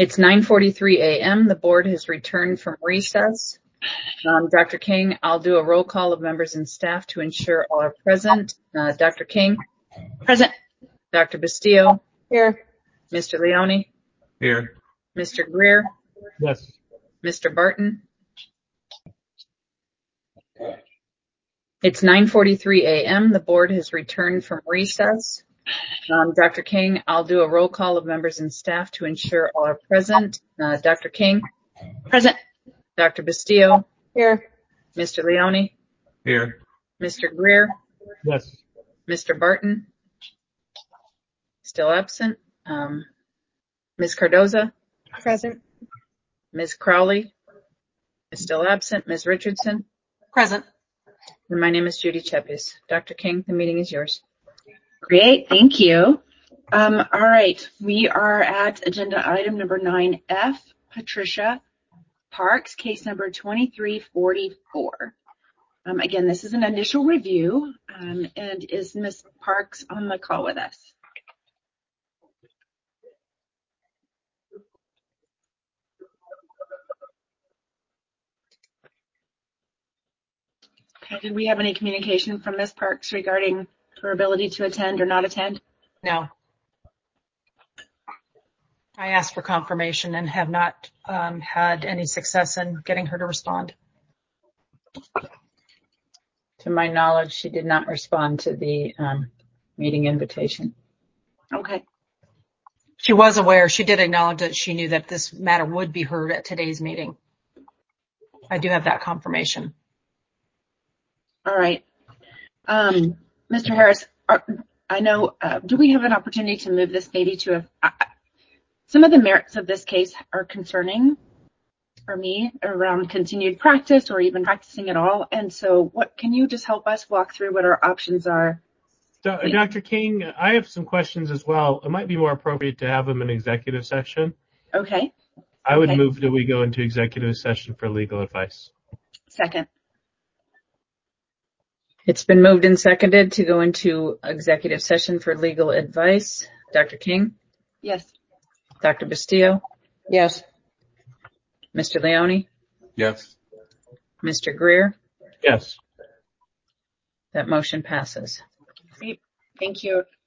It's 9:43 a.m. The board has returned from recess. Dr. King, I'll do a roll call of members and staff to ensure all are present. Dr. King? Present. Dr. Bastillo? Here. Mr. Leone? Here. Mr. Greer? Yes. Mr. Barton? It's 9:43 a.m. The board has returned from recess. Dr. King, I'll do a roll call of members and staff to ensure all are present. Dr. King? Present. Dr. Bastillo? Here. Mr. Leone? Here. Mr. Greer? Yes. Mr. Barton? Still absent. Ms. Cardoza? Present. Ms. Crowley? Is still absent. Ms. Richardson? Present. And my name is Judy Chepes. Dr. King, the meeting is yours. Great, thank you. All right, we are at agenda item number 9F, Patricia Parks, case number 2344. Again, this is an initial review, and is Ms. Parks on the call with us? Okay, did we have any communication from Ms. Parks regarding her ability to attend or not attend? No. I asked for confirmation and have not had any success in getting her to respond. To my knowledge, she did not respond to the meeting invitation. Okay. She was aware. She did acknowledge that she knew that this matter would be heard at today's meeting. I do have that confirmation. All right. Mr. Harris, I know, do we have an opportunity to move this maybe to some of the merits of this case are concerning for me around continued practice or even practicing at all. And so can you just help us walk through what our options are? Dr. King, I have some questions as well. It might be more appropriate to have them in executive session. Okay. I would move that we go into executive session for legal advice. Second. It's been moved and seconded to go into executive session for legal advice. Dr. King? Yes. Dr. Bastillo? Yes. Mr. Leone? Yes. Mr. Greer? Yes. That motion passes. Great. Thank you.